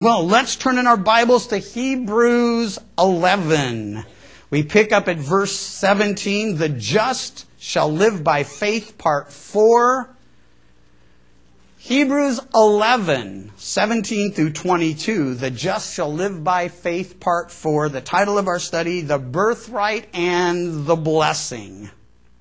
Well, let's turn in our Bibles to Hebrews 11. We pick up at verse 17, the just shall live by faith, part 4. Hebrews 11, 17 through 22, the just shall live by faith, part 4. The title of our study, the birthright and the blessing.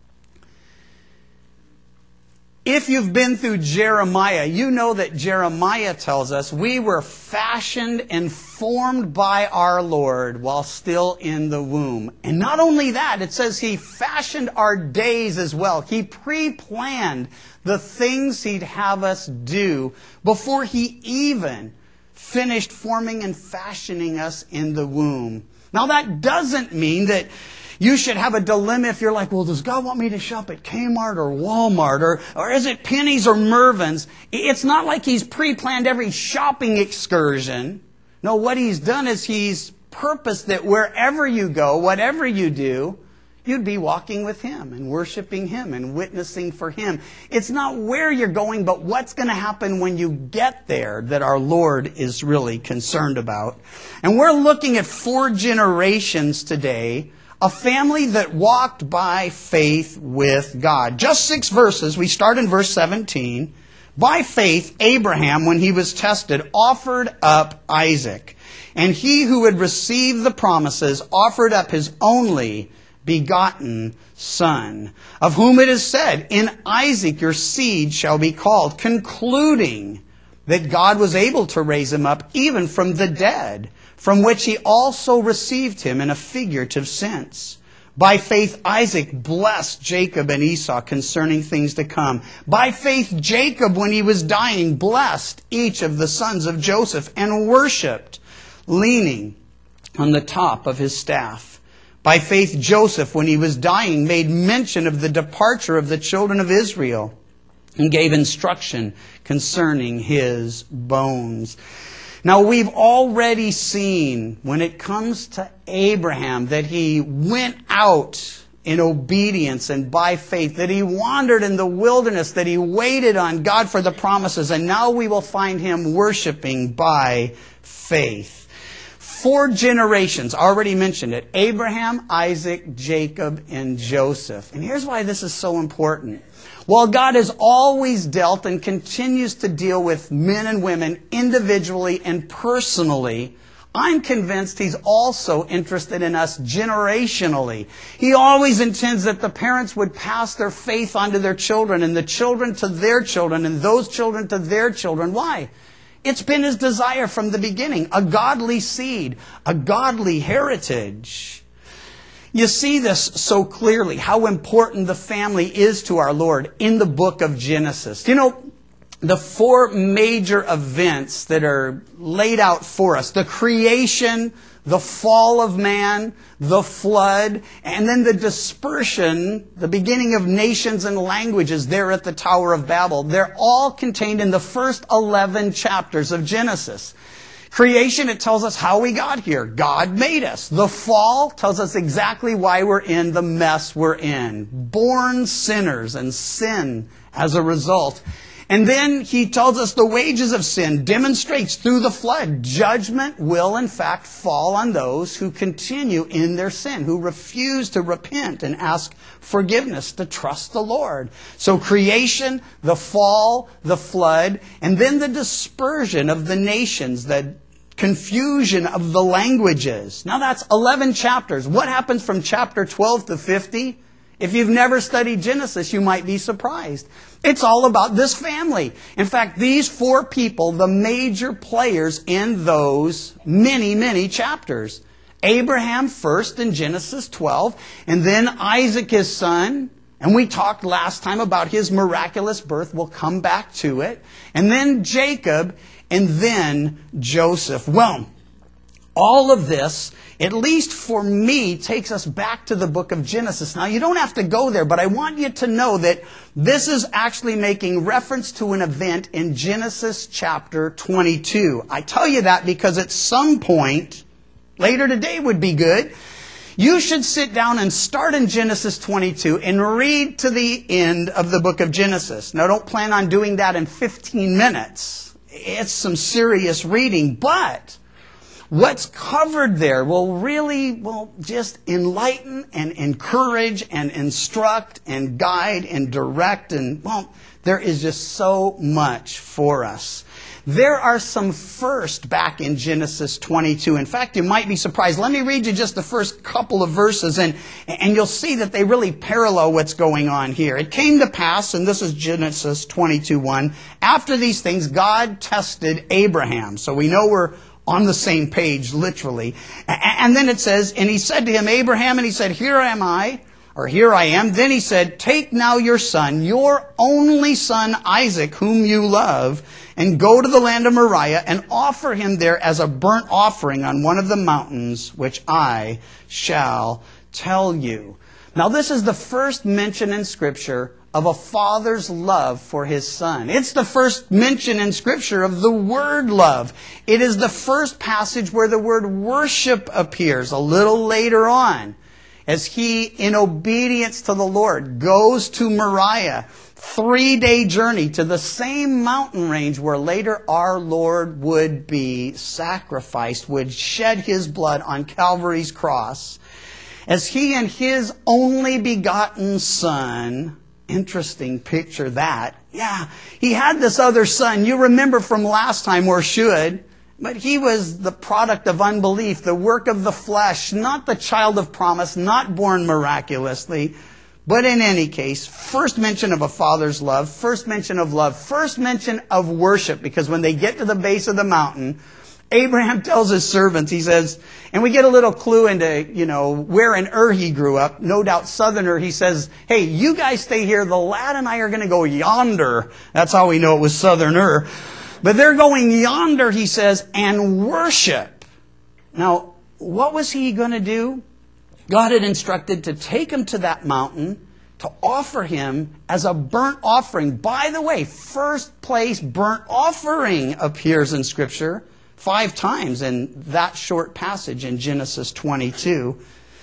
If you've been through Jeremiah, you know that Jeremiah tells us we were fashioned and formed by our Lord while still in the womb. And not only that, it says He fashioned our days as well. He pre-planned the things He'd have us do before He even finished forming and fashioning us in the womb. Now that doesn't mean that you should have a dilemma if you're like, well, does God want me to shop at Kmart or Walmart or is it Penny's or Mervyn's? It's not like He's pre-planned every shopping excursion. No, what He's done is He's purposed that wherever you go, whatever you do, you'd be walking with Him and worshiping Him and witnessing for Him. It's not where you're going, but what's going to happen when you get there that our Lord is really concerned about. And we're looking at 4 generations today. A family that walked by faith with God. Just 6 verses. We start in verse 17. By faith, Abraham, when he was tested, offered up Isaac. And he who had received the promises offered up his only begotten son, of whom it is said, in Isaac your seed shall be called, concluding that God was able to raise him up even from the dead, from which He also received him in a figurative sense. By faith Isaac blessed Jacob and Esau concerning things to come. By faith Jacob, when he was dying, blessed each of the sons of Joseph and worshipped, leaning on the top of his staff. By faith Joseph, when he was dying, made mention of the departure of the children of Israel and gave instruction concerning his bones. Now, we've already seen when it comes to Abraham that he went out in obedience and by faith, that he wandered in the wilderness, that he waited on God for the promises, and now we will find him worshiping by faith. 4 generations, already mentioned it, Abraham, Isaac, Jacob, and Joseph. And here's why this is so important. While God has always dealt and continues to deal with men and women individually and personally, I'm convinced He's also interested in us generationally. He always intends that the parents would pass their faith on to their children, and the children to their children, and those children to their children. Why? It's been His desire from the beginning. A godly seed, a godly heritage. You see this so clearly, how important the family is to our Lord in the book of Genesis. You know, the 4 major events that are laid out for us, the creation, the fall of man, the flood, and then the dispersion, the beginning of nations and languages there at the Tower of Babel. They're all contained in the first 11 chapters of Genesis. Creation, it tells us how we got here. God made us. The fall tells us exactly why we're in the mess we're in. Born sinners and sin as a result. And then He tells us the wages of sin, demonstrates through the flood. Judgment will in fact fall on those who continue in their sin, who refuse to repent and ask forgiveness, to trust the Lord. So creation, the fall, the flood, and then the dispersion of the nations, the confusion of the languages. Now that's 11 chapters. What happens from chapter 12 to 50? If you've never studied Genesis, you might be surprised. It's all about this family. In fact, these 4 people, the major players in those many, many chapters. Abraham first in Genesis 12, and then Isaac his son. And we talked last time about his miraculous birth. We'll come back to it. And then Jacob, and then Joseph. Well, all of this, at least for me, takes us back to the book of Genesis. Now, you don't have to go there, but I want you to know that this is actually making reference to an event in Genesis chapter 22. I tell you that because at some point, later today would be good, you should sit down and start in Genesis 22 and read to the end of the book of Genesis. Now, don't plan on doing that in 15 minutes. it's some serious reading, but what's covered there will really, just enlighten and encourage and instruct and guide and direct. And, there is just so much for us. There are some first back in Genesis 22. In fact, you might be surprised. Let me read you just the first couple of verses, and you'll see that they really parallel what's going on here. It came to pass, and this is Genesis 22:1, after these things, God tested Abraham. So we know we're on the same page, literally. And then it says, and he said to him, Abraham, and he said, here I am. Then he said, take now your son, your only son Isaac, whom you love, and go to the land of Moriah and offer him there as a burnt offering on one of the mountains, which I shall tell you. Now this is the first mention in Scripture of a father's love for his son. It's the first mention in Scripture of the word love. It is the first passage where the word worship appears a little later on, as he, in obedience to the Lord, goes to Moriah, 3-day journey to the same mountain range where later our Lord would be sacrificed, would shed his blood on Calvary's cross, as he and his only begotten son. Interesting picture that. Yeah, he had this other son. You remember from last time, or should. But he was the product of unbelief, the work of the flesh, not the child of promise, not born miraculously. But in any case, first mention of a father's love, first mention of love, first mention of worship. Because when they get to the base of the mountain, Abraham tells his servants, he says, and we get a little clue into, where in Ur he grew up, no doubt southern Ur. He says, hey, you guys stay here. The lad and I are going to go yonder. That's how we know it was southern Ur. But they're going yonder, he says, and worship. Now, what was he going to do? God had instructed to take him to that mountain, to offer him as a burnt offering. By the way, first place burnt offering appears in Scripture 5 times in that short passage in Genesis 22.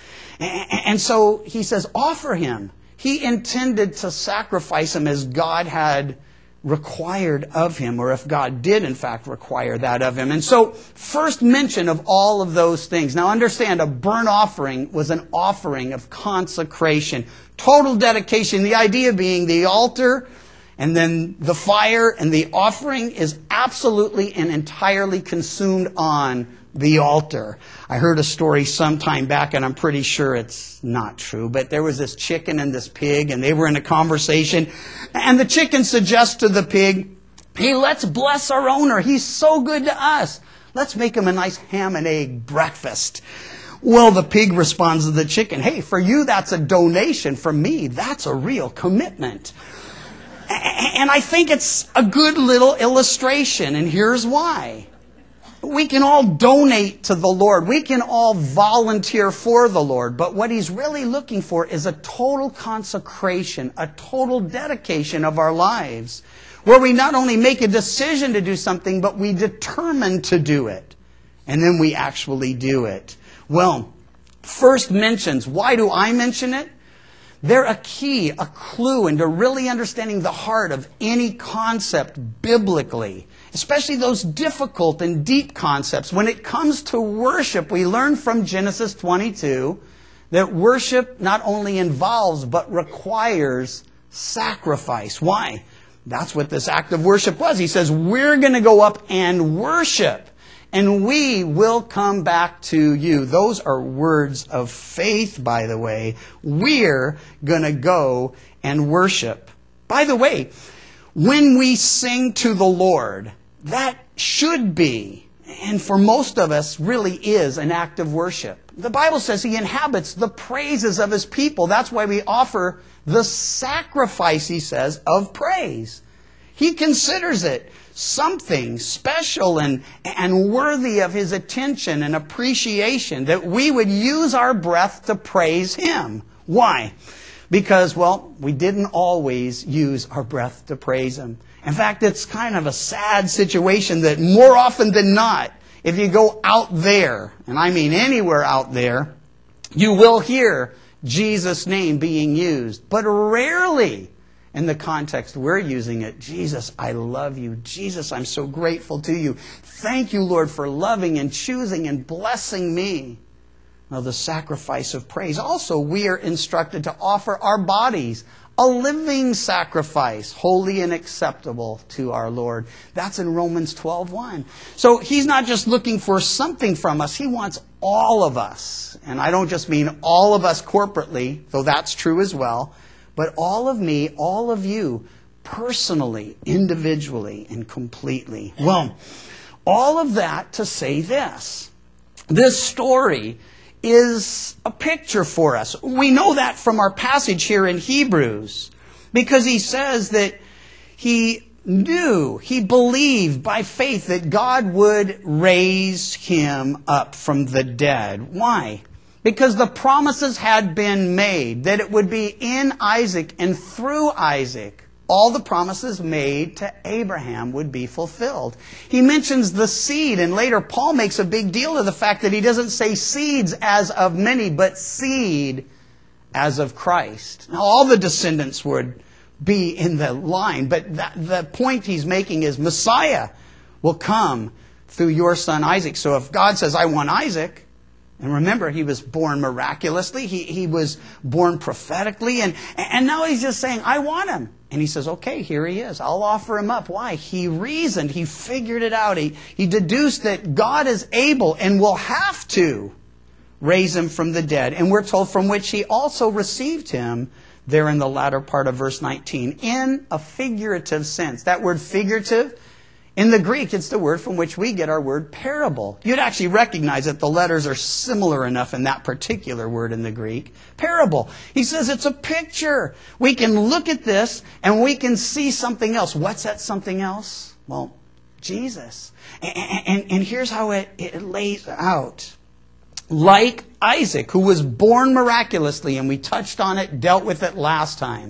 And so he says, offer him. He intended to sacrifice him as God had required of him, or if God did in fact require that of him. And so, first mention of all of those things. Now understand, a burnt offering was an offering of consecration, total dedication. The idea being the altar, and then the fire and the offering is absolutely and entirely consumed on the altar. I heard a story sometime back, and I'm pretty sure it's not true, but there was this chicken and this pig, and they were in a conversation, and the chicken suggests to the pig, hey, let's bless our owner. He's so good to us. Let's make him a nice ham and egg breakfast. Well, the pig responds to the chicken, hey, for you that's a donation. For me, that's a real commitment. And I think it's a good little illustration, and here's why. We can all donate to the Lord. We can all volunteer for the Lord. But what He's really looking for is a total consecration, a total dedication of our lives, where we not only make a decision to do something, but we determine to do it. And then we actually do it. Well, first mentions. Why do I mention it? They're a key, a clue into really understanding the heart of any concept biblically, especially those difficult and deep concepts. When it comes to worship, we learn from Genesis 22 that worship not only involves but requires sacrifice. Why? That's what this act of worship was. He says, we're going to go up and worship, and we will come back to you. Those are words of faith, by the way. We're going to go and worship. By the way, when we sing to the Lord, that should be, and for most of us really is, an act of worship. The Bible says He inhabits the praises of His people. That's why we offer the sacrifice, He says, of praise. He considers it something special and worthy of His attention and appreciation, that we would use our breath to praise Him. Why? Because, we didn't always use our breath to praise Him. In fact, it's kind of a sad situation that more often than not, if you go out there, and I mean anywhere out there, you will hear Jesus' name being used. But rarely In the context we're using it, Jesus, I love you. Jesus, I'm so grateful to you. Thank you, Lord, for loving and choosing and blessing me. Now, the sacrifice of praise. Also, we are instructed to offer our bodies a living sacrifice, holy and acceptable to our Lord. That's in Romans 12:1. So he's not just looking for something from us. He wants all of us. And I don't just mean all of us corporately, though that's true as well, but all of me, all of you, personally, individually, and completely. Well, all of that to say this. This story is a picture for us. We know that from our passage here in Hebrews, because he says that he believed by faith that God would raise him up from the dead. Why? Because the promises had been made that it would be in Isaac and through Isaac all the promises made to Abraham would be fulfilled. He mentions the seed, and later Paul makes a big deal of the fact that he doesn't say seeds as of many, but seed as of Christ. Now, all the descendants would be in the line, but the point he's making is Messiah will come through your son Isaac. So if God says, I want Isaac, and remember, he was born miraculously, he was born prophetically, and now he's just saying, I want him. And he says, okay, here he is. I'll offer him up. Why? He reasoned. He figured it out. He deduced that God is able and will have to raise him from the dead. And we're told from which he also received him there in the latter part of verse 19. In a figurative sense. That word figurative, in the Greek, it's the word from which we get our word parable. You'd actually recognize that the letters are similar enough in that particular word in the Greek. Parable. He says it's a picture. We can look at this and we can see something else. What's that something else? Well, Jesus. And here's how it lays out. Like Isaac, who was born miraculously, and we touched on it, dealt with it last time.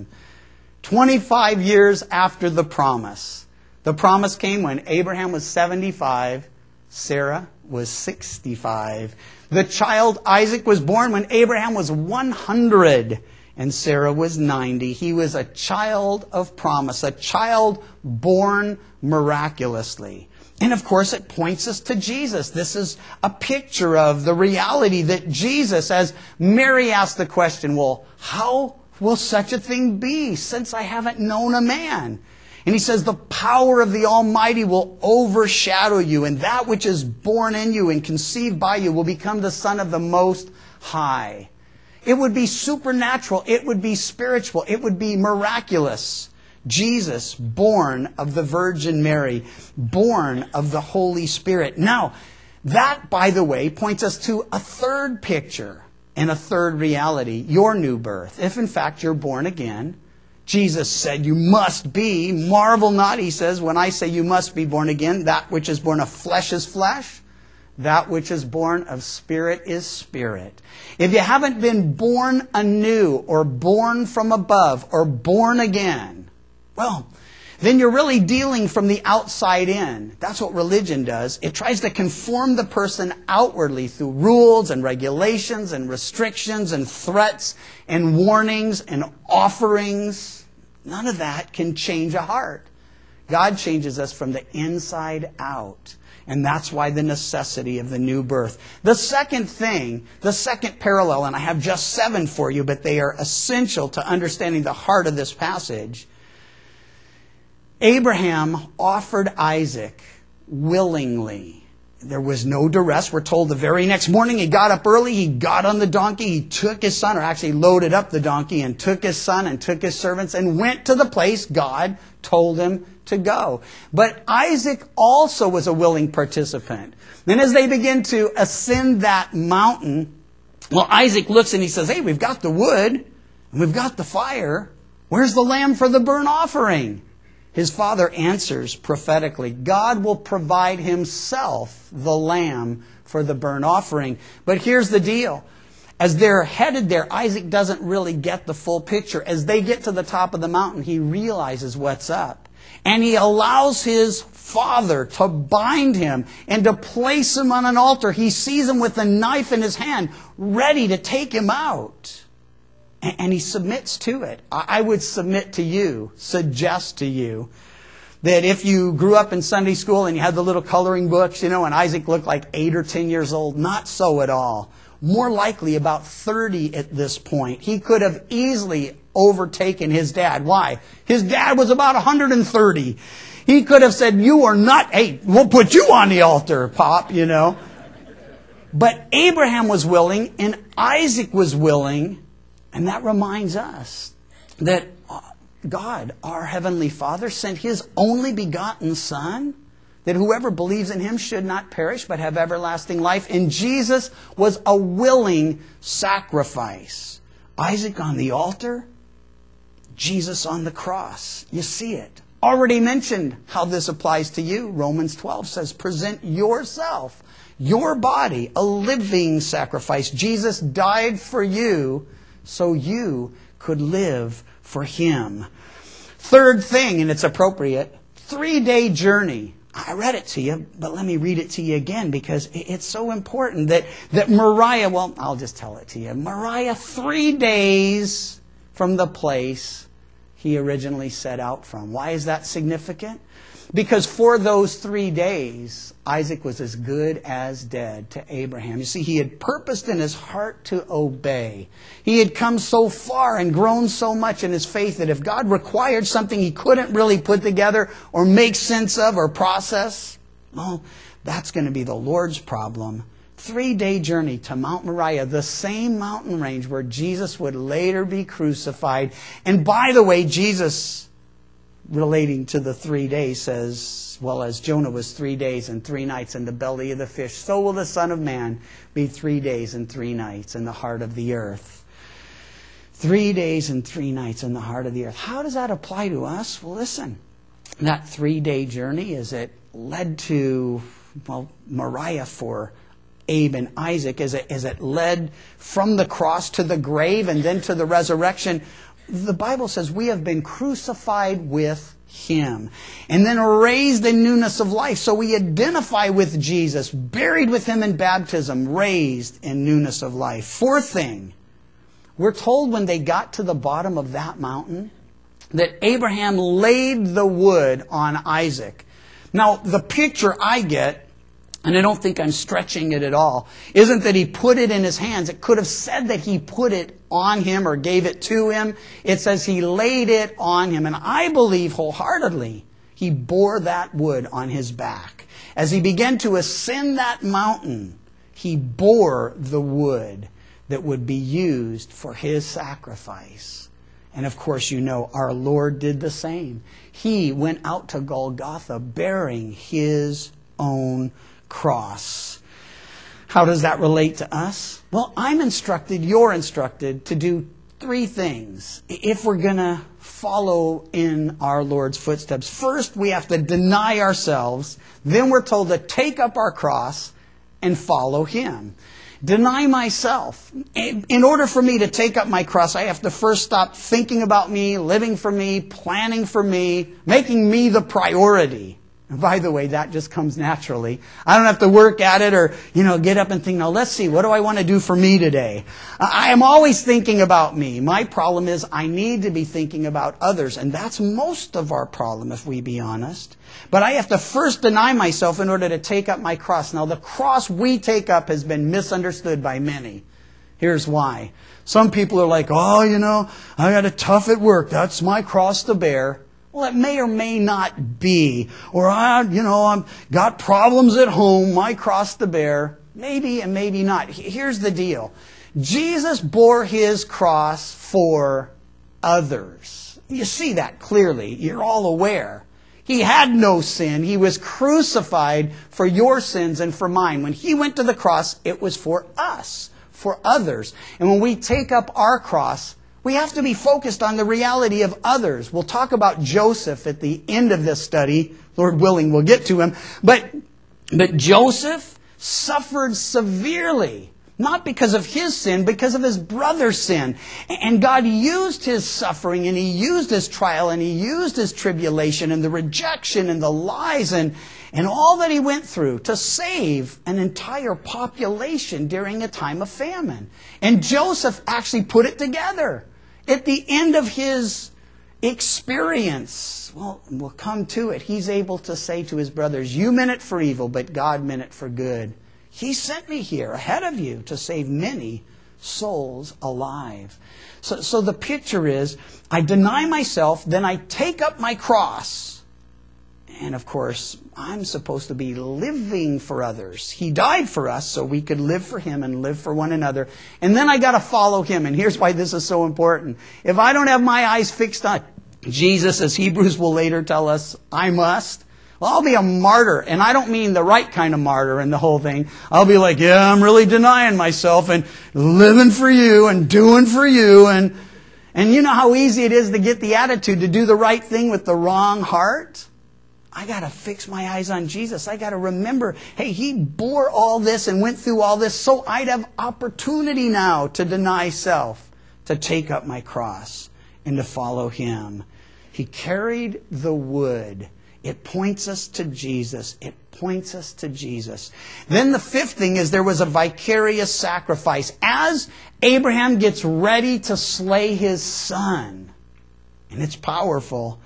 25 years after the promise. The promise came when Abraham was 75, Sarah was 65. The child Isaac was born when Abraham was 100 and Sarah was 90. He was a child of promise, a child born miraculously. And of course it points us to Jesus. This is a picture of the reality that Jesus, as Mary asked the question, well, how will such a thing be since I haven't known a man? And he says, the power of the Almighty will overshadow you, and that which is born in you and conceived by you will become the Son of the Most High. It would be supernatural. It would be spiritual. It would be miraculous. Jesus, born of the Virgin Mary, born of the Holy Spirit. Now, that, by the way, points us to a third picture and a third reality, your new birth. If, in fact, you're born again, Jesus said, you must be. Marvel not, he says, when I say you must be born again. That which is born of flesh is flesh. That which is born of spirit is spirit. If you haven't been born anew or born from above or born again, well, then you're really dealing from the outside in. That's what religion does. It tries to conform the person outwardly through rules and regulations and restrictions and threats and warnings and offerings. None of that can change a heart. God changes us from the inside out. And that's why the necessity of the new birth. The second thing, the second parallel, and I have just 7 for you, but they are essential to understanding the heart of this passage. Abraham offered Isaac willingly. There was no duress. We're told the very next morning he got up early, he got on the donkey, he took his son, or actually loaded up the donkey and took his son and took his servants and went to the place God told him to go. But Isaac also was a willing participant. Then as they begin to ascend that mountain, well, Isaac looks and he says, hey, we've got the wood and we've got the fire. Where's the lamb for the burnt offering? His father answers prophetically, God will provide himself the lamb for the burnt offering. But here's the deal. As they're headed there, Isaac doesn't really get the full picture. As they get to the top of the mountain, he realizes what's up. And he allows his father to bind him and to place him on an altar. He sees him with a knife in his hand, ready to take him out. And he submits to it. I would submit to you, suggest to you, that if you grew up in Sunday school and you had the little coloring books, and Isaac looked like 8 or 10 years old, not so at all. More likely about 30 at this point. He could have easily overtaken his dad. Why? His dad was about 130. He could have said, you are not, hey, we'll put you on the altar, Pop, But Abraham was willing and Isaac was willing. And that reminds us that God, our Heavenly Father, sent His only begotten Son, that whoever believes in Him should not perish but have everlasting life. And Jesus was a willing sacrifice. Isaac on the altar, Jesus on the cross. You see it. Already mentioned how this applies to you. Romans 12 says, present yourself, your body, a living sacrifice. Jesus died for you so you could live for Him. Third thing, and it's appropriate, 3-day journey. I read it to you, but let me read it to you again because it's so important that Moriah, well, I'll just tell it to you. Moriah, 3 days from the place he originally set out from. Why is that significant? Because for those 3 days, Isaac was as good as dead to Abraham. You see, he had purposed in his heart to obey. He had come so far and grown so much in his faith that if God required something he couldn't really put together or make sense of or process, well, that's going to be the Lord's problem. 3-day journey to Mount Moriah, the same mountain range where Jesus would later be crucified. And by the way, Jesus, relating to the 3 days, says, well, as Jonah was 3 days and 3 nights in the belly of the fish, so will the Son of Man be 3 days and 3 nights in the heart of the earth. 3 days and 3 nights in the heart of the earth. How does that apply to us? Well, listen, that 3-day journey, as it led to, Moriah for Abe and Isaac, as it led from the cross to the grave and then to the resurrection, the Bible says we have been crucified with Him and then raised in newness of life. So we identify with Jesus, buried with Him in baptism, raised in newness of life. Fourth thing, we're told when they got to the bottom of that mountain that Abraham laid the wood on Isaac. Now, the picture I get, and I don't think I'm stretching it at all, isn't that he put it in his hands. It could have said that he put it on him or gave it to him. It says he laid it on him. And I believe wholeheartedly he bore that wood on his back. As he began to ascend that mountain, he bore the wood that would be used for his sacrifice. And of course, our Lord did the same. He went out to Golgotha bearing His own cross. How does that relate to us? Well, you're instructed to do 3 things if we're going to follow in our Lord's footsteps. First, we have to deny ourselves. Then we're told to take up our cross and follow Him. Deny myself. In order for me to take up my cross, I have to first stop thinking about me, living for me, planning for me, making me the priority. And by the way, that just comes naturally. I don't have to work at it or, get up and think, now let's see, what do I want to do for me today? I am always thinking about me. My problem is I need to be thinking about others. And that's most of our problem, if we be honest. But I have to first deny myself in order to take up my cross. Now, the cross we take up has been misunderstood by many. Here's why. Some people are like, I got it tough at work. That's my cross to bear. Well, it may or may not be. Or, I've got problems at home, my cross to bear. Maybe and maybe not. Here's the deal. Jesus bore His cross for others. You see that clearly. You're all aware. He had no sin. He was crucified for your sins and for mine. When He went to the cross, it was for us, for others. And when we take up our cross, we have to be focused on the reality of others. We'll talk about Joseph at the end of this study. Lord willing, we'll get to him. But Joseph suffered severely, not because of his sin, because of his brother's sin. And God used his suffering, and He used his trial, and He used his tribulation, and the rejection, and the lies, and all that he went through to save an entire population during a time of famine. And Joseph actually put it together. At the end of his experience, well, we'll come to it. He's able to say to his brothers, you meant it for evil, but God meant it for good. He sent me here ahead of you to save many souls alive. So the picture is, I deny myself, then I take up my cross. And of course, I'm supposed to be living for others. He died for us so we could live for him and live for one another. And then I got to follow him. And here's why this is so important. If I don't have my eyes fixed on Jesus, as Hebrews will later tell us, I must, well, I'll be a martyr. And I don't mean the right kind of martyr in the whole thing. I'll be like, yeah, I'm really denying myself and living for you and doing for you. And you know how easy it is to get the attitude to do the right thing with the wrong heart? I got to fix my eyes on Jesus. I got to remember, hey, he bore all this and went through all this so I'd have opportunity now to deny self, to take up my cross and to follow him. He carried the wood. It points us to Jesus. It points us to Jesus. Then the fifth thing is there was a vicarious sacrifice. As Abraham gets ready to slay his son, and it's powerful,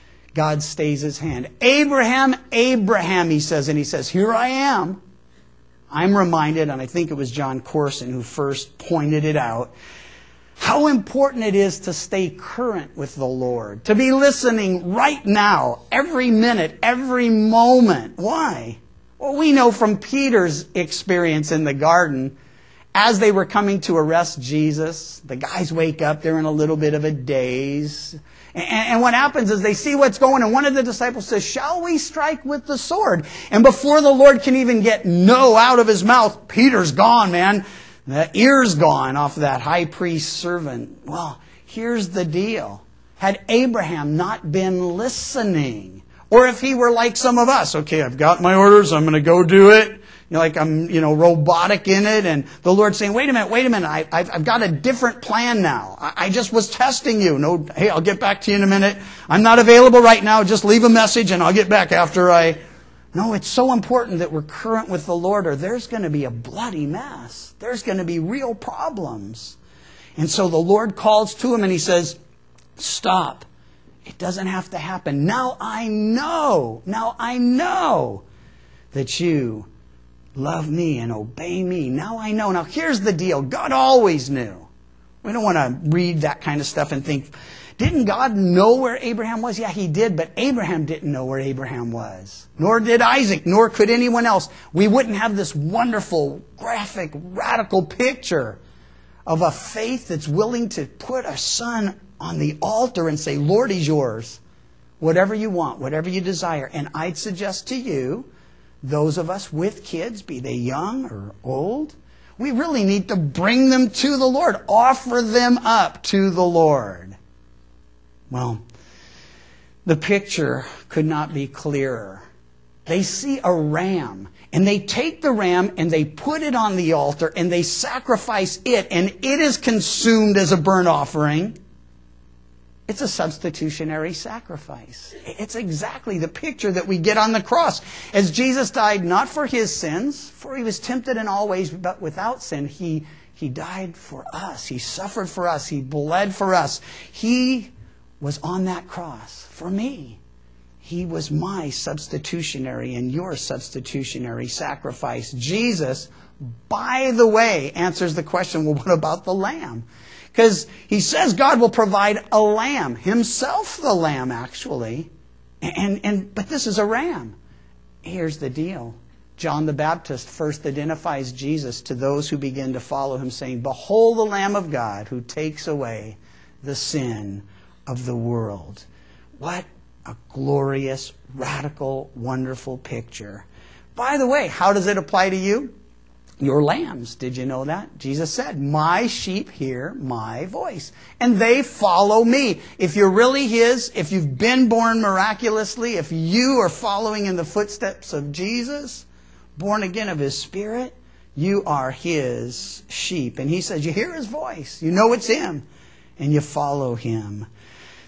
God stays his hand. Abraham, Abraham, he says, and he says, here I am. I'm reminded, and I think it was John Corson who first pointed it out, how important it is to stay current with the Lord, to be listening right now, every minute, every moment. Why? Well, we know from Peter's experience in the garden, as they were coming to arrest Jesus, the guys wake up, they're in a little bit of a daze. And what happens is they see what's going on, and one of the disciples says, shall we strike with the sword? And before the Lord can even get no out of his mouth, Peter's gone, man. The ear's gone off of that high priest servant. Well, here's the deal. Had Abraham not been listening, or if he were like some of us, okay, I've got my orders, I'm going to go do it. Like I'm, robotic in it, and the Lord's saying, wait a minute, I've got a different plan now. I just was testing you. No, hey, I'll get back to you in a minute. I'm not available right now. Just leave a message and I'll get back after I... No, it's so important that we're current with the Lord, or there's going to be a bloody mess. There's going to be real problems. And so the Lord calls to him and he says, stop. It doesn't have to happen. Now I know that you love me and obey me. Now I know. Now here's the deal. God always knew. We don't want to read that kind of stuff and think, didn't God know where Abraham was? Yeah, he did, but Abraham didn't know where Abraham was. Nor did Isaac, nor could anyone else. We wouldn't have this wonderful, graphic, radical picture of a faith that's willing to put a son on the altar and say, Lord, he's yours. Whatever you want, whatever you desire. And I'd suggest to you, those of us with kids, be they young or old, we really need to bring them to the Lord. Offer them up to the Lord. Well, the picture could not be clearer. They see a ram, and they take the ram and they put it on the altar and they sacrifice it, and it is consumed as a burnt offering. It's a substitutionary sacrifice. It's exactly the picture that we get on the cross. As Jesus died not for his sins, for he was tempted in all ways, but without sin, he died for us. He suffered for us. He bled for us. He was on that cross for me. He was my substitutionary and your substitutionary sacrifice. Jesus, by the way, answers the question, well, what about the lamb? Because he says God will provide a lamb, himself the lamb, actually. But this is a ram. Here's the deal. John the Baptist first identifies Jesus to those who begin to follow him, saying, behold the Lamb of God who takes away the sin of the world. What a glorious, radical, wonderful picture. By the way, how does it apply to you? Your lambs. Did you know that? Jesus said, my sheep hear my voice, and they follow me. If you're really his, if you've been born miraculously, if you are following in the footsteps of Jesus, born again of his Spirit, you are his sheep. And he says, you hear his voice, you know it's him, and you follow him.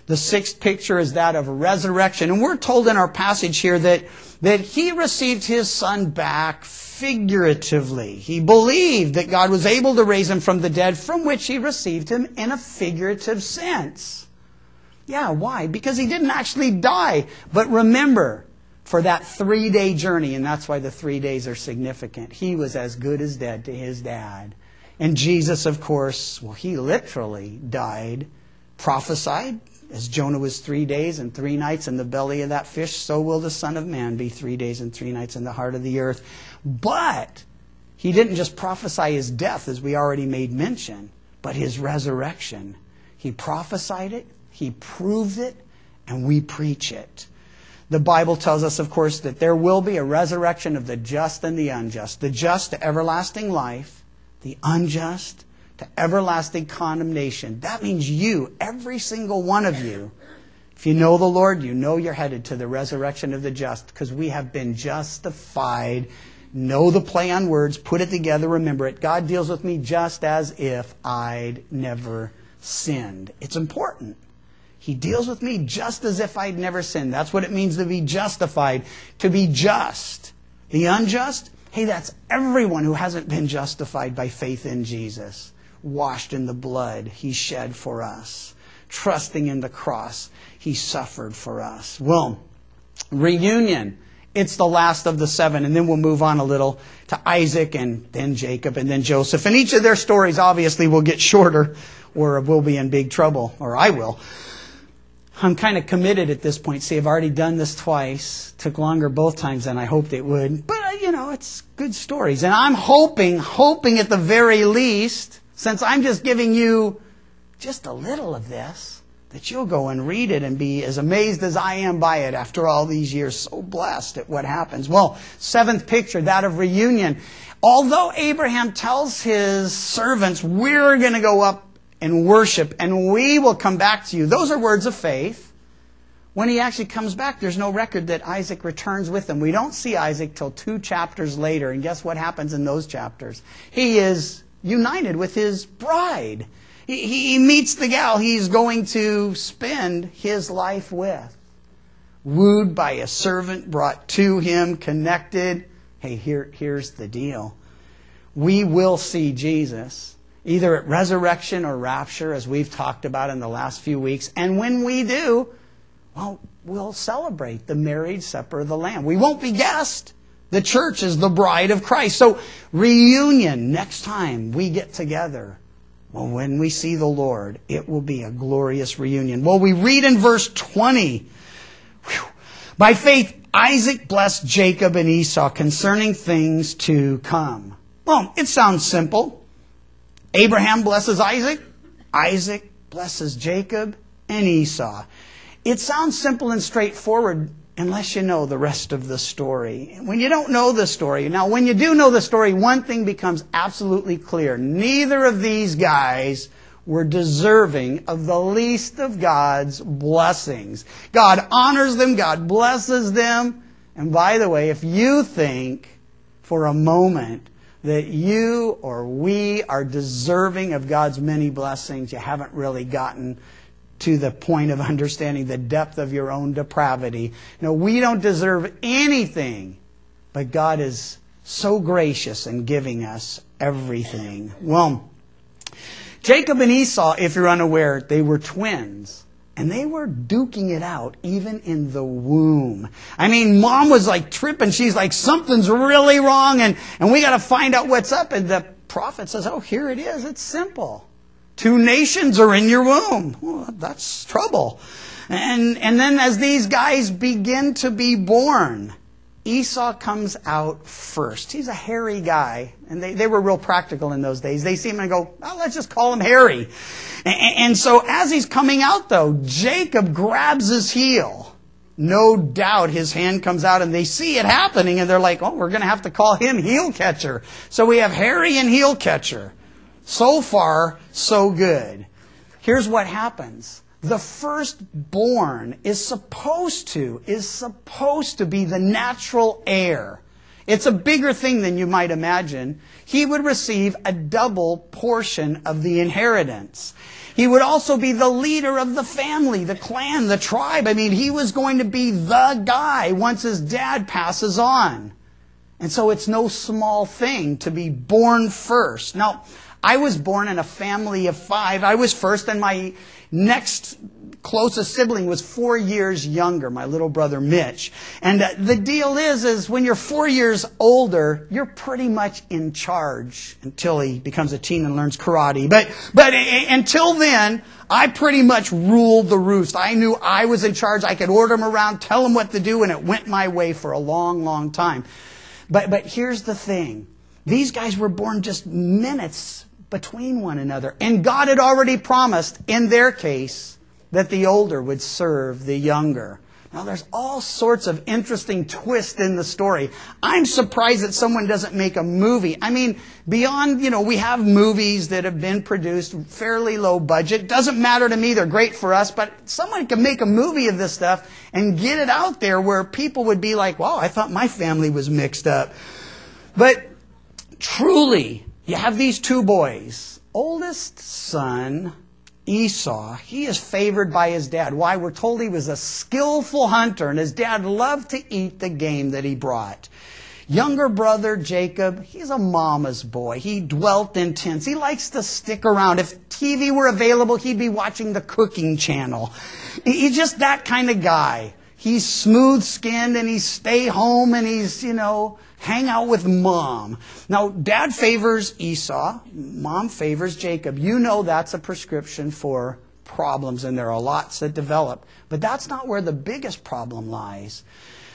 The sixth picture is that of resurrection. And we're told in our passage here that he received his son back figuratively. He believed that God was able to raise him from the dead, from which he received him in a figurative sense. Yeah, why? Because he didn't actually die. But remember, for that 3-day journey, and that's why the 3 days are significant, he was as good as dead to his dad. And Jesus, of course, well, he literally died, prophesied, as Jonah was 3 days and 3 nights in the belly of that fish, so will the Son of Man be 3 days and 3 nights in the heart of the earth. But he didn't just prophesy his death, as we already made mention, but his resurrection. He prophesied it, he proved it, and we preach it. The Bible tells us, of course, that there will be a resurrection of the just and the unjust. The just to everlasting life, the unjust to everlasting condemnation. That means you, every single one of you. If you know the Lord, you know you're headed to the resurrection of the just, because we have been justified. Know the play on words, put it together, remember it. God deals with me just as if I'd never sinned. It's important. He deals with me just as if I'd never sinned. That's what it means to be justified, to be just. The unjust, hey, that's everyone who hasn't been justified by faith in Jesus. Washed in the blood He shed for us. Trusting in the cross He suffered for us. Well, reunion. It's the last of the 7, and then we'll move on a little to Isaac and then Jacob and then Joseph. And each of their stories obviously will get shorter, or we'll be in big trouble, or I will. I'm kind of committed at this point. See, I've already done this twice. Took longer both times than I hoped it would. But, it's good stories. And I'm hoping at the very least, since I'm just giving you just a little of this, that you'll go and read it and be as amazed as I am by it after all these years. So blessed at what happens. Well, 7th picture, that of reunion. Although Abraham tells his servants, we're going to go up and worship, and we will come back to you. Those are words of faith. When he actually comes back, there's no record that Isaac returns with him. We don't see Isaac till 2 chapters later. And guess what happens in those chapters? He is united with his bride. He meets the gal he's going to spend his life with. Wooed by a servant, brought to him, connected. Hey, here's the deal. We will see Jesus, either at resurrection or rapture, as we've talked about in the last few weeks. And when we do, well, we'll celebrate the marriage supper of the Lamb. We won't be guests. The church is the bride of Christ. So, reunion, next time we get together. Well, when we see the Lord, it will be a glorious reunion. Well, we read in verse 20, by faith, Isaac blessed Jacob and Esau concerning things to come. Well, it sounds simple. Abraham blesses Isaac. Isaac blesses Jacob and Esau. It sounds simple and straightforward unless you know the rest of the story. When you don't know the story, now when you do know the story, one thing becomes absolutely clear. Neither of these guys were deserving of the least of God's blessings. God honors them, God blesses them. And by the way, if you think for a moment that you or we are deserving of God's many blessings, you haven't really gotten to the point of understanding the depth of your own depravity. No, we don't deserve anything, but God is so gracious in giving us everything. Well, Jacob and Esau, if you're unaware, they were twins. And they were duking it out even in the womb. I mean, mom was like tripping. She's like, something's really wrong and we got to find out what's up. And the prophet says, oh, here it is. It's simple. 2 nations are in your womb. Well, that's trouble. And then as these guys begin to be born, Esau comes out first. He's a hairy guy. And they were real practical in those days. They see him and go, oh, let's just call him Harry. And so as he's coming out, though, Jacob grabs his heel. No doubt his hand comes out and they see it happening. And they're like, oh, we're going to have to call him heel catcher. So we have Harry and heel catcher. So far, so good. Here's what happens. The firstborn is supposed to be the natural heir. It's a bigger thing than you might imagine. He would receive a double portion of the inheritance. He would also be the leader of the family, the clan, the tribe. I mean, he was going to be the guy once his dad passes on. And so it's no small thing to be born first. Now, I was born in a family of 5. I was first, and my next closest sibling was 4 years younger, my little brother Mitch. And the deal is when you're 4 years older, you're pretty much in charge until he becomes a teen and learns karate. But until then, I pretty much ruled the roost. I knew I was in charge. I could order him around, tell him what to do, and it went my way for a long, long time. But here's the thing. These guys were born just minutes between one another. And God had already promised, in their case, that the older would serve the younger. Now, there's all sorts of interesting twists in the story. I'm surprised that someone doesn't make a movie. I mean, beyond, we have movies that have been produced, fairly low budget. Doesn't matter to me. They're great for us. But someone can make a movie of this stuff and get it out there where people would be like, wow, I thought my family was mixed up. But truly, you have these 2 boys. Oldest son, Esau, he is favored by his dad. Why? We're told he was a skillful hunter, and his dad loved to eat the game that he brought. Younger brother, Jacob, he's a mama's boy. He dwelt in tents. He likes to stick around. If TV were available, he'd be watching the cooking channel. He's just that kind of guy. He's smooth-skinned, and he's stay home, and he's, hang out with mom. Now, dad favors Esau. Mom favors Jacob. You know that's a prescription for problems, and there are lots that develop. But that's not where the biggest problem lies.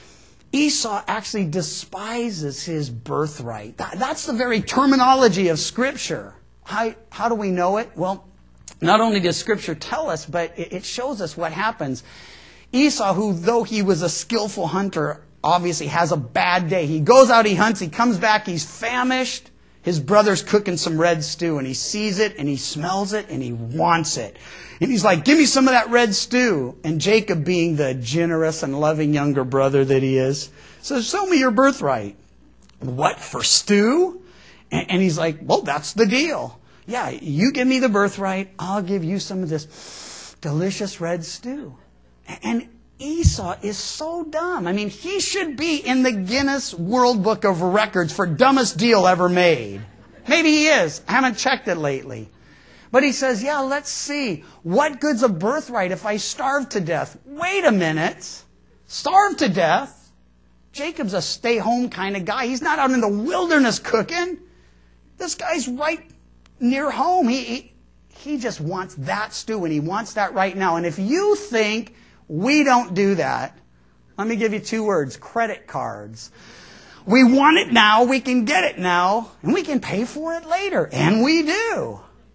Esau actually despises his birthright. That's the very terminology of Scripture. How do we know it? Well, not only does Scripture tell us, but it shows us what happens. Esau, who though he was a skillful hunter, obviously has a bad day. He goes out, he hunts, he comes back, he's famished. His brother's cooking some red stew, and he sees it, and he smells it, and he wants it. And he's like, give me some of that red stew. And Jacob, being the generous and loving younger brother that he is, says, sell me your birthright. What, for stew? And he's like, well, that's the deal. Yeah, you give me the birthright, I'll give you some of this delicious red stew. And Esau is so dumb. I mean, he should be in the Guinness World Book of Records for dumbest deal ever made. Maybe he is. I haven't checked it lately. But he says, yeah, let's see. What good's a birthright if I starve to death? Wait a minute. Starve to death? Jacob's a stay-home kind of guy. He's not out in the wilderness cooking. This guy's right near home. He just wants that stew, and he wants that right now. And if you think we don't do that, let me give you 2 words: credit cards. We want it now, we can get it now, and we can pay for it later. And we do.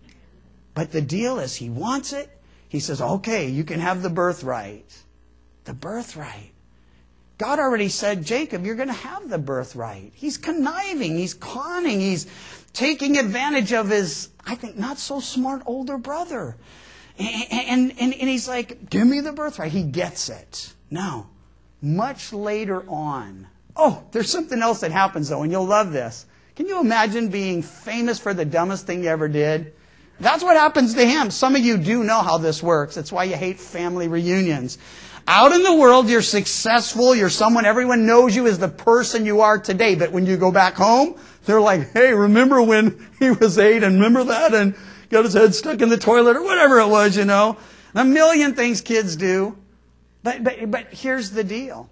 But the deal is, he wants it. He says, okay, you can have the birthright. The birthright. God already said, Jacob, you're going to have the birthright. He's conniving, he's conning, he's taking advantage of his, I think, not so smart older brother. And he's like, give me the birthright. He gets it. Now, much later on, there's something else that happens, though, and you'll love this. Can you imagine being famous for the dumbest thing you ever did? That's what happens to him. Some of you do know how this works. That's why you hate family reunions. Out in the world, you're successful. You're someone, everyone knows you as the person you are today. But when you go back home, they're like, hey, remember when he was 8 and remember that? And got his head stuck in the toilet or whatever it was, A million things kids do. But here's the deal.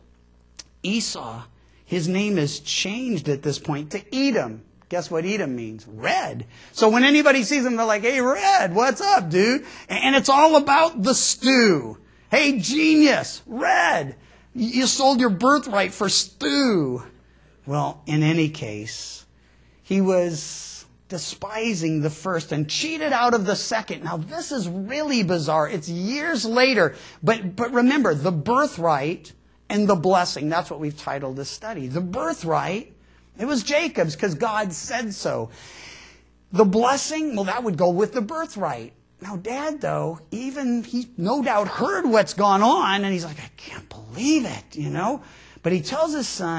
Esau, his name is changed at this point to Edom. Guess what Edom means? Red. So when anybody sees him, they're like, hey, Red, what's up, dude? And it's all about the stew. Hey, genius, Red, you sold your birthright for stew. Well, in any case, he was despising the first and cheated out of the second. Now, this is really bizarre. It's years later. But remember, the birthright and the blessing, that's what we've titled this study. The birthright, it was Jacob's because God said so. The blessing, well, that would go with the birthright. Now, Dad, though, he no doubt heard what's gone on, and he's like, I can't believe it, But he tells his son,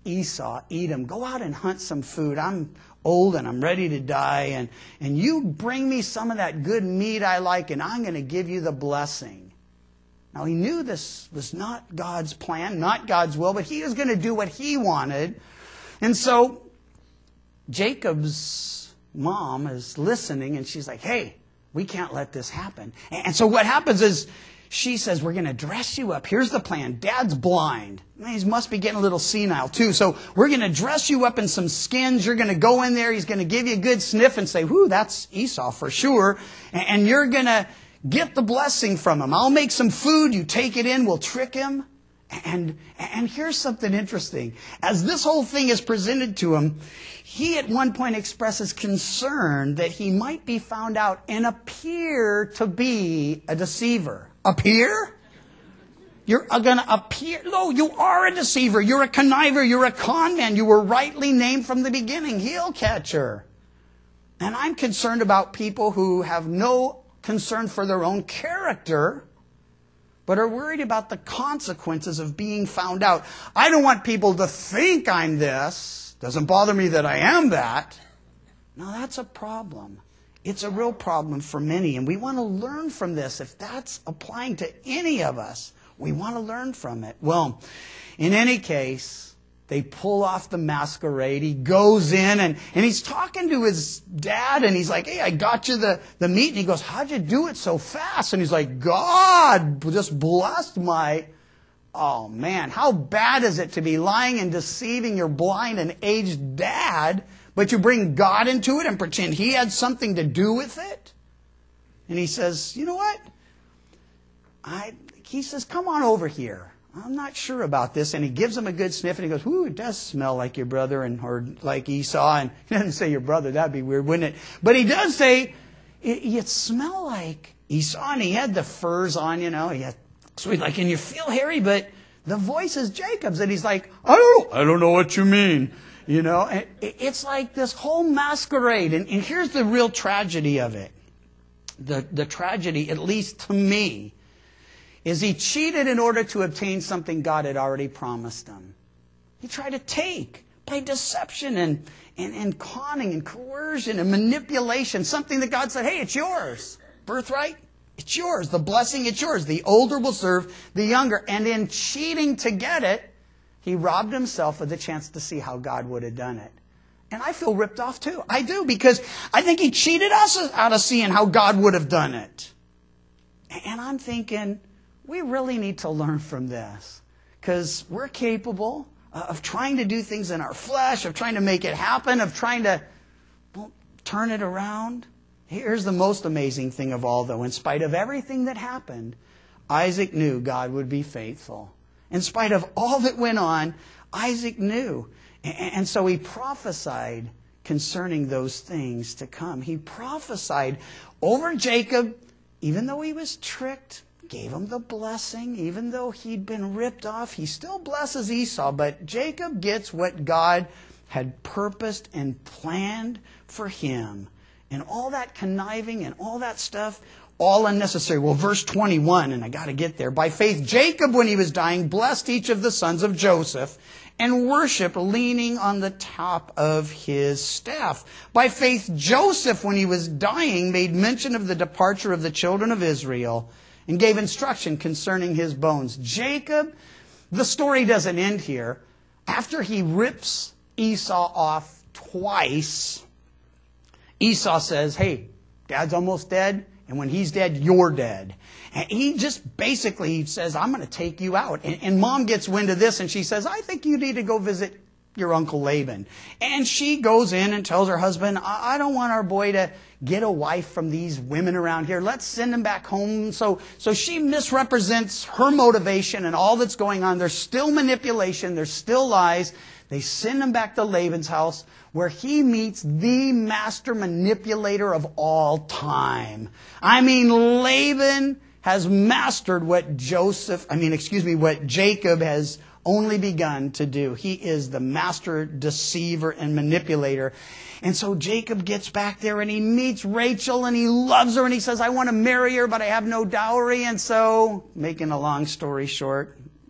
Esau, Edom, go out and hunt some food. I'm old and I'm ready to die. And you bring me some of that good meat I like, and I'm going to give you the blessing. Now, he knew this was not God's plan, not God's will, but he was going to do what he wanted. And so Jacob's mom is listening, and she's like, hey, we can't let this happen. And so what happens is she says, we're going to dress you up. Here's the plan. Dad's blind. He must be getting a little senile too. So we're going to dress you up in some skins. You're going to go in there. He's going to give you a good sniff and say, whoo, that's Esau for sure. And you're going to get the blessing from him. I'll make some food. You take it in. We'll trick him. And here's something interesting. As this whole thing is presented to him, he at one point expresses concern that he might be found out and appear to be a deceiver. Appear? You're going to appear? No, you are a deceiver. You're a conniver. You're a con man. You were rightly named from the beginning, heel catcher. And I'm concerned about people who have no concern for their own character, but are worried about the consequences of being found out. I don't want people to think I'm this. Doesn't bother me that I am that. No, that's a problem. It's a real problem for many, and we want to learn from this. If that's applying to any of us, we want to learn from it. Well, in any case, they pull off the masquerade. He goes in, and he's talking to his dad, and he's like, hey, I got you the meat. And he goes, how'd you do it so fast? And he's like, God just blessed my... Oh, man, how bad is it to be lying and deceiving your blind and aged dad, but you bring God into it and pretend he had something to do with it? And he says, you know what? He says, come on over here. I'm not sure about this. And he gives him a good sniff, and he goes, ooh, it does smell like your brother or like Esau. And he doesn't say your brother. That'd be weird, wouldn't it? But he does say, it smell like Esau. And he had the furs on, He had sweet, like, and you feel hairy, but the voice is Jacob's. And he's like, I don't know what you mean. It's like this whole masquerade. And here's the real tragedy of it. The tragedy, at least to me, is he cheated in order to obtain something God had already promised him. He tried to take by deception and conning and coercion and manipulation, something that God said, hey, it's yours. Birthright, it's yours. The blessing, it's yours. The older will serve the younger. And in cheating to get it, he robbed himself of the chance to see how God would have done it. And I feel ripped off too. I do, because I think he cheated us out of seeing how God would have done it. And I'm thinking, we really need to learn from this, because we're capable of trying to do things in our flesh, of trying to make it happen, of trying to turn it around. Here's the most amazing thing of all, though. In spite of everything that happened, Isaac knew God would be faithful. In spite of all that went on, Isaac knew. And so he prophesied concerning those things to come. He prophesied over Jacob, even though he was tricked, gave him the blessing. Even though he'd been ripped off, he still blesses Esau. But Jacob gets what God had purposed and planned for him. And all that conniving and all that stuff, all unnecessary. Well, verse 21, and I got to get there. By faith, Jacob, when he was dying, blessed each of the sons of Joseph and worshiped, leaning on the top of his staff. By faith, Joseph, when he was dying, made mention of the departure of the children of Israel and gave instruction concerning his bones. Jacob, the story doesn't end here. After he rips Esau off twice, Esau says, hey, Dad's almost dead, and when he's dead, you're dead. And he just basically says, I'm going to take you out. And Mom gets wind of this, and she says, I think you need to go visit your Uncle Laban. And she goes in and tells her husband, I don't want our boy to get a wife from these women around here. Let's send him back home. So she misrepresents her motivation and all that's going on. There's still manipulation. There's still lies. They send him back to Laban's house, where he meets the master manipulator of all time. I mean, Laban has mastered what Jacob has only begun to do. He is the master deceiver and manipulator. And so Jacob gets back there and he meets Rachel and he loves her and he says, I want to marry her, but I have no dowry. And so, making a long story short,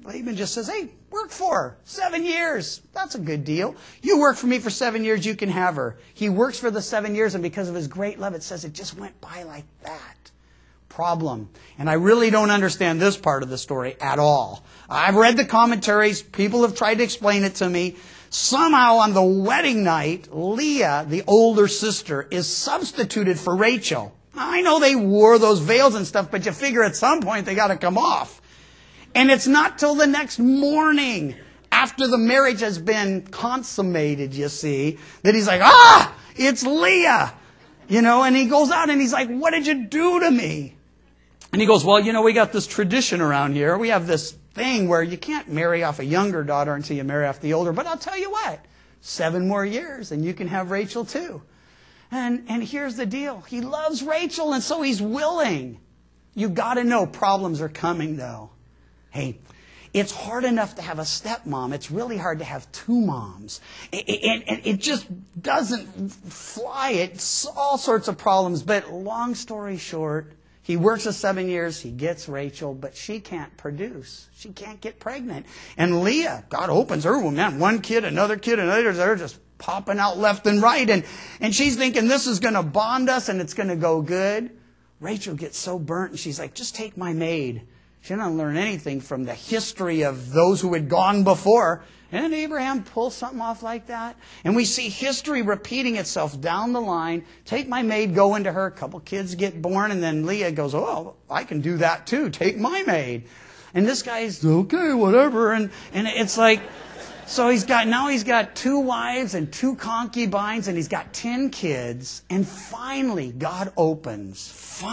Laban just says, hey, work for her. 7 years. That's a good deal. You work for me for 7 years, you can have her. He works for the 7 years, and because of his great love, it says it just went by like that. Problem. And I really don't understand this part of the story at all. I've read the commentaries. People have tried to explain it to me. Somehow on the wedding night, Leah, the older sister, is substituted for Rachel. I know they wore those veils and stuff, but you figure at some point they got to come off. And it's not till the next morning, after the marriage has been consummated, you see, that he's like, it's Leah. And he goes out and he's like, what did you do to me? And he goes, well, we got this tradition around here. We have this thing where you can't marry off a younger daughter until you marry off the older. But I'll tell you what, 7 more years and you can have Rachel too. And here's the deal. He loves Rachel, and so he's willing. You got to know problems are coming, though. Hey, it's hard enough to have a stepmom. It's really hard to have 2 moms. It just doesn't fly. It's all sorts of problems. But long story short, he works for 7 years. He gets Rachel, but she can't produce. She can't get pregnant. And Leah, God opens her womb. Man, 1 kid, another kid, another. They're just popping out left and right. And she's thinking this is going to bond us and it's going to go good. Rachel gets so burnt and she's like, just take my maid. She didn't learn anything from the history of those who had gone before. And Abraham pulls something off like that. And we see history repeating itself down the line. Take my maid, go into her. A couple kids get born. And then Leah goes, oh, I can do that too. Take my maid. And this guy's, okay, whatever. And it's like, so he's got 2 wives and 2 concubines. And he's got 10 kids. And finally, God opens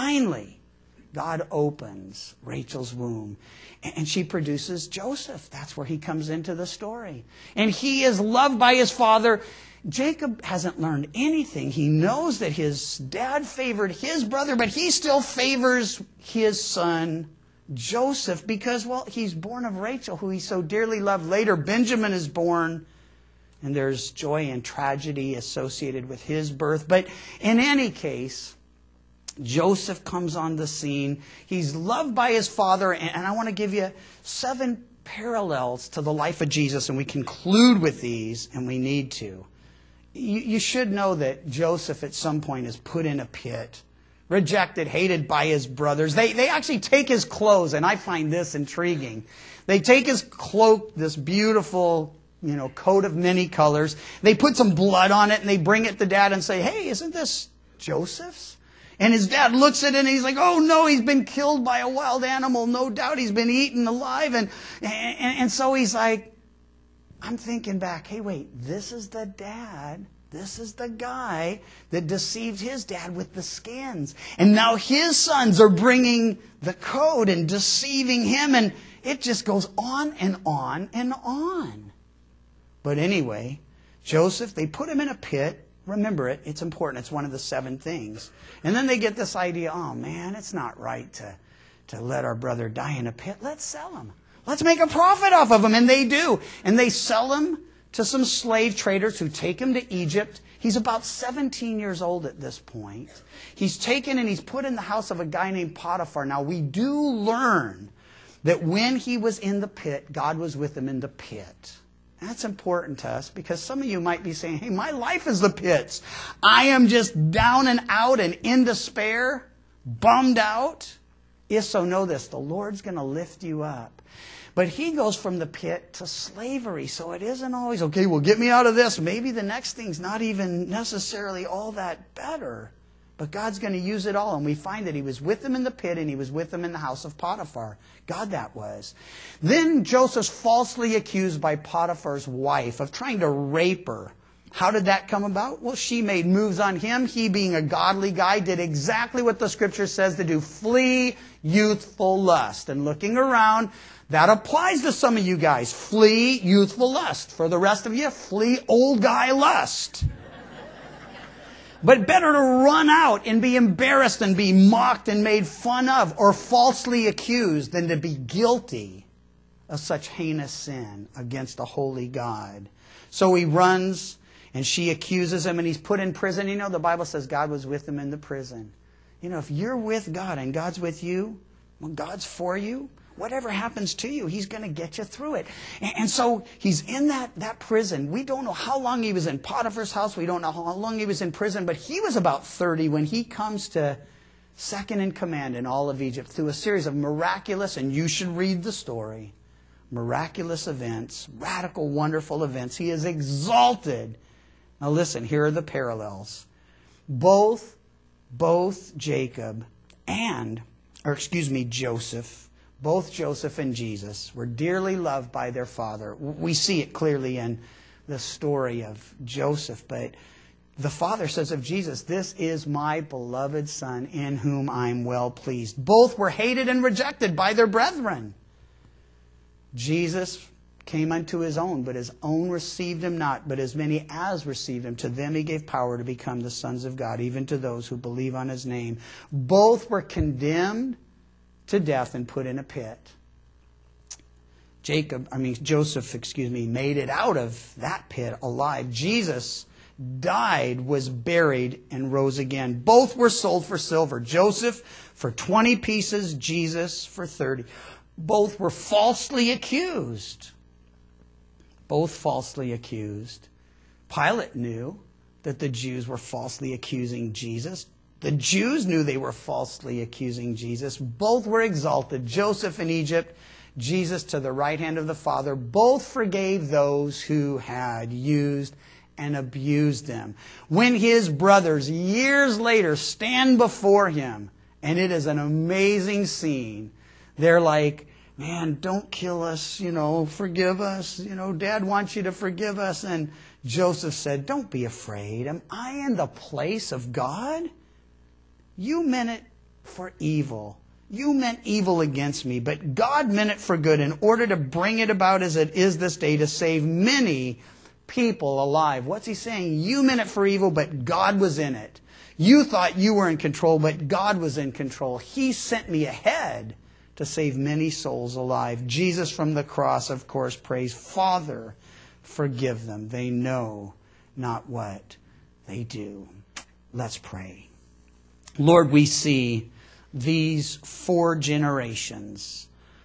Rachel's womb. And she produces Joseph. That's where he comes into the story. And he is loved by his father. Jacob hasn't learned anything. He knows that his dad favored his brother, but he still favors his son Joseph because, well, he's born of Rachel, who he so dearly loved. Later, Benjamin is born. And there's joy and tragedy associated with his birth. But in any case, Joseph comes on the scene. He's loved by his father. And I want to give you 7 parallels to the life of Jesus. And we conclude with these, and we need to. You should know that Joseph at some point is put in a pit, rejected, hated by his brothers. They actually take his clothes, and I find this intriguing. They take his cloak, this beautiful coat of many colors. They put some blood on it, and they bring it to Dad and say, hey, isn't this Joseph's? And his dad looks at it and he's like, oh no, he's been killed by a wild animal. No doubt he's been eaten alive. And so he's like, I'm thinking back, hey, wait, this is the dad. This is the guy that deceived his dad with the skins. And now his sons are bringing the coat and deceiving him. And it just goes on and on and on. But anyway, Joseph, they put him in a pit. Remember it. It's important. It's one of the 7 things. And then they get this idea, oh man, it's not right to let our brother die in a pit. Let's sell him. Let's make a profit off of him. And they do. And they sell him to some slave traders who take him to Egypt. He's about 17 years old at this point. He's taken and he's put in the house of a guy named Potiphar. Now we do learn that when he was in the pit, God was with him in the pit. That's important to us because some of you might be saying, hey, my life is the pits. I am just down and out and in despair, bummed out. If so, know this, the Lord's going to lift you up. But he goes from the pit to slavery. So it isn't always, okay, well, get me out of this. Maybe the next thing's not even necessarily all that better. But God's going to use it all. And we find that he was with them in the pit and he was with them in the house of Potiphar. God, that was. Then Joseph's falsely accused by Potiphar's wife of trying to rape her. How did that come about? Well, she made moves on him. He, being a godly guy, did exactly what the scripture says to do. Flee youthful lust. And looking around, that applies to some of you guys. Flee youthful lust. For the rest of you, flee old guy lust. But better to run out and be embarrassed and be mocked and made fun of or falsely accused than to be guilty of such heinous sin against a holy God. So he runs and she accuses him and he's put in prison. The Bible says God was with him in the prison. If you're with God and God's with you, when God's for you, whatever happens to you, he's going to get you through it. And so he's in that prison. We don't know how long he was in Potiphar's house. We don't know how long he was in prison, but he was about 30 when he comes to second in command in all of Egypt through a series of miraculous, and you should read the story, miraculous events, radical, wonderful events. He is exalted. Now listen, here are the parallels. Both Joseph, both Joseph and Jesus were dearly loved by their father. We see it clearly in the story of Joseph, but the Father says of Jesus, "This is my beloved Son in whom I'm well pleased." Both were hated and rejected by their brethren. Jesus came unto his own, but his own received him not. But as many as received him, to them he gave power to become the sons of God, even to those who believe on his name. Both were condemned to death and put in a pit. Joseph, made it out of that pit alive. Jesus died, was buried, and rose again. Both were sold for silver. Joseph for 20 pieces, Jesus for 30. Both were falsely accused. Both falsely accused. Pilate knew that the Jews were falsely accusing Jesus. The Jews knew they were falsely accusing Jesus. Both were exalted. Joseph in Egypt, Jesus to the right hand of the Father. Both forgave those who had used and abused them. When his brothers, years later, stand before him, and it is an amazing scene, they're like, "Man, don't kill us, forgive us, Dad wants you to forgive us." And Joseph said, "Don't be afraid. Am I in the place of God? You meant it for evil. You meant evil against me, but God meant it for good in order to bring it about as it is this day to save many people alive." What's he saying? You meant it for evil, but God was in it. You thought you were in control, but God was in control. He sent me ahead to save many souls alive. Jesus from the cross, of course, prays, "Father, forgive them. They know not what they do." Let's pray. Lord, we see these 4 generations,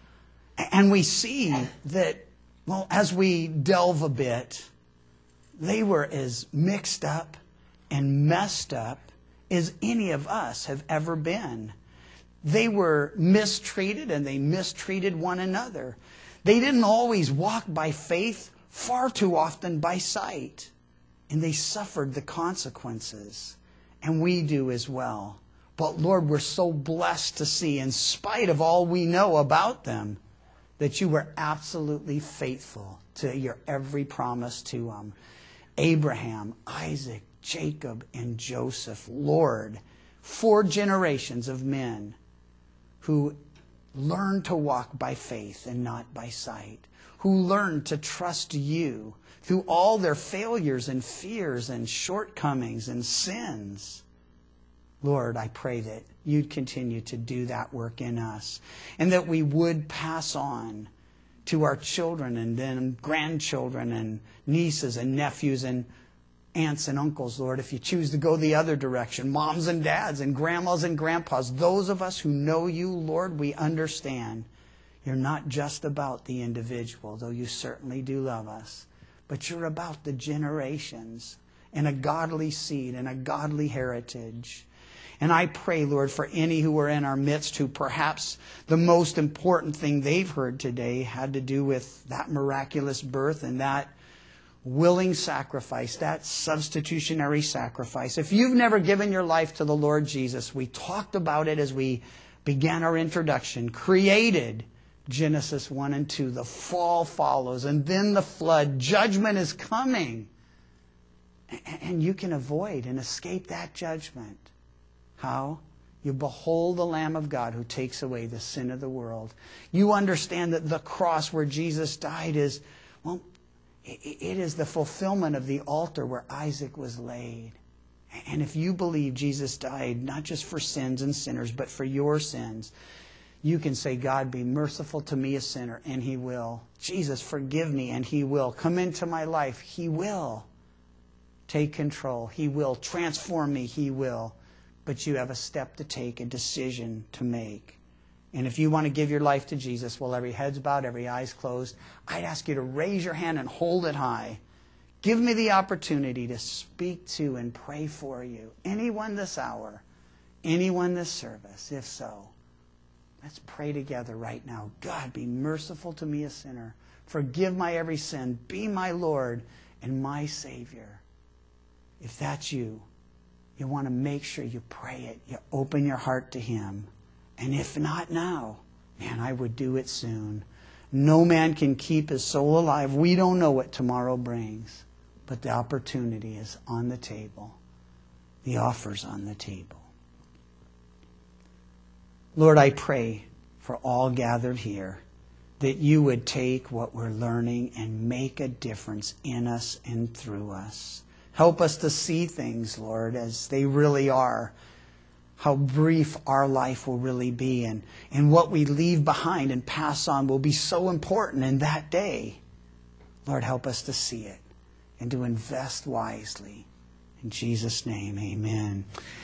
and we see that, as we delve a bit, they were as mixed up and messed up as any of us have ever been. They were mistreated, and they mistreated one another. They didn't always walk by faith, far too often by sight. And they suffered the consequences. And we do as well. But Lord, we're so blessed to see, in spite of all we know about them, that you were absolutely faithful to your every promise to them. Abraham, Isaac, Jacob, and Joseph. Lord, 4 generations of men who learned to walk by faith and not by sight, who learned to trust you through all their failures and fears and shortcomings and sins. Lord, I pray that you'd continue to do that work in us, and that we would pass on to our children and then grandchildren and nieces and nephews and aunts and uncles, Lord, if you choose to go the other direction, moms and dads and grandmas and grandpas, those of us who know you, Lord, we understand you're not just about the individual, though you certainly do love us, but you're about the generations and a godly seed and a godly heritage. And I pray, Lord, for any who are in our midst who perhaps the most important thing they've heard today had to do with that miraculous birth and that willing sacrifice, that substitutionary sacrifice. If you've never given your life to the Lord Jesus, we talked about it as we began our introduction, created Genesis 1 and 2. The fall follows, and then the flood. Judgment is coming. And you can avoid and escape that judgment. How? You behold the Lamb of God who takes away the sin of the world. You understand that the cross where Jesus died is, it is the fulfillment of the altar where Isaac was laid. And if you believe Jesus died not just for sins and sinners, but for your sins, you can say, "God, be merciful to me, a sinner," and He will. "Jesus, forgive me," and He will. "Come into my life," He will. Take control, He will. Transform me, He will. But you have a step to take, a decision to make. And if you want to give your life to Jesus, while every head's bowed, every eye's closed, I'd ask you to raise your hand and hold it high. Give me the opportunity to speak to and pray for you. Anyone this hour, anyone this service, if so, let's pray together right now. God, be merciful to me, a sinner. Forgive my every sin. Be my Lord and my Savior. If that's you, you want to make sure you pray it. You open your heart to Him. And if not now, man, I would do it soon. No man can keep his soul alive. We don't know what tomorrow brings. But the opportunity is on the table. The offer's on the table. Lord, I pray for all gathered here that you would take what we're learning and make a difference in us and through us. Help us to see things, Lord, as they really are. How brief our life will really be, and what we leave behind and pass on will be so important in that day. Lord, help us to see it and to invest wisely. In Jesus' name, amen.